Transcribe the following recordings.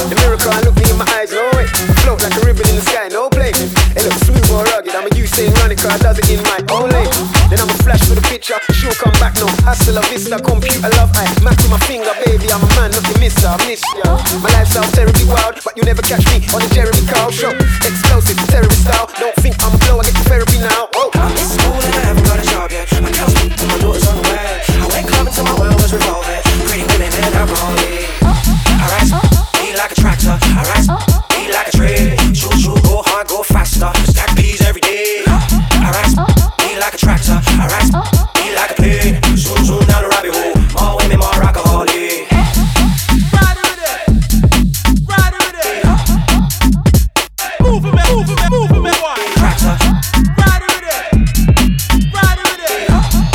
The miracle, I look me in my eyes, no way. Float like a ribbon in the sky, no play. It looks smooth or rugged, I'm a Usain running car, does it in my own lane. Then I'm a flash for the picture, sure come back, no. Hasta la vista, computer love, I Mac with my finger, baby, I'm a man, looking mister, I miss ya. My lifestyle's terribly wild, but you never catch me on the Jeremy Kyle show. Explosive, terrorist style, don't think I'm a blow, I get the therapy now. Oh. It's school and I haven't got a job yet. My girl's and my daughter's on the way. I went clubbing till my world was revolving. Pretty women and alcohol, yeah. I rise, be like a tractor. I rise, be like a tree. Choo choo, go hard, go faster. Stack peas every day. I rise, be like a tractor. I rise, be like a plane. Zoom zoom down the rabbit hole. More women, more alcohol, yeah. Ride with it, ride with it. Move it, move it, move it, why? Tractor. Ride with it, ride with it.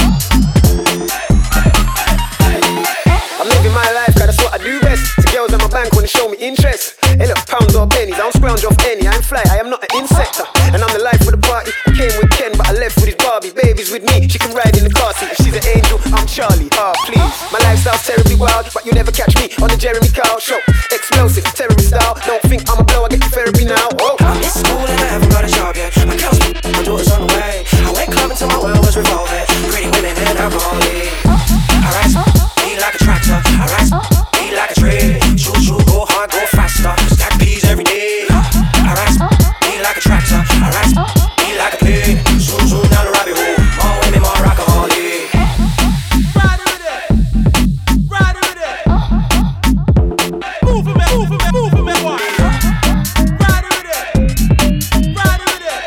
I'm living my life, cause that's what I do best. The girls at my bank wanna show me interest. Hey look, pounds or pennies, I don't scrounge off any. I ain't fly, I am not an insect. And I'm the life of the party. I came with Ken, but I left with his Barbie. Baby's with me, she can ride in the car seat. If she's an angel, I'm Charlie. Ah, please. My lifestyle's terribly wild, but you never catch me on the Jeremy Kyle show. Explosive, terrorist style. Don't think I'm a blow, I get the therapy now. Oh. It's school and I haven't got a job yet. My girl's and my daughter's on the way. I went clubbing till my world was revolving. Pretty women and alcohol, yeah. I rise, be like a tractor. I rise, be like a tree. Choo choo, go hard, go faster. Stack peas every day. I rise, be like a tractor. I rise, be like a plane. Zoom zoom down the rabbit hole. More women, more alcohol, yeah. Ride with it, ride with it. Move it, why? Ride with it, ride with it.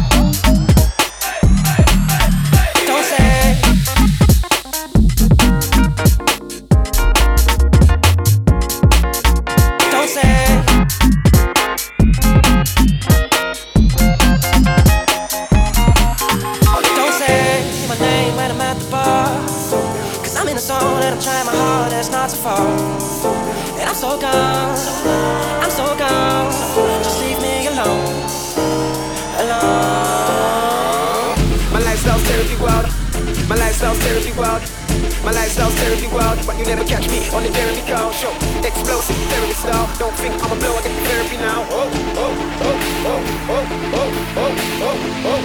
Don't say. Don't say. Don't say my name when I'm at the bar. Cause I'm in the zone and I'm trying my hardest not to fall. And I'm so gone, I'm so gone. Just leave me alone, alone. My lifestyle's terribly wild. My lifestyle's terribly wild. My lifestyle's terribly wild, but you never catch me on the Jeremy Kyle show. Explosive, terrorist style. Don't think I'm a blow, I get the therapy now. Oh, oh, oh, oh, oh, oh, oh, oh, oh, oh.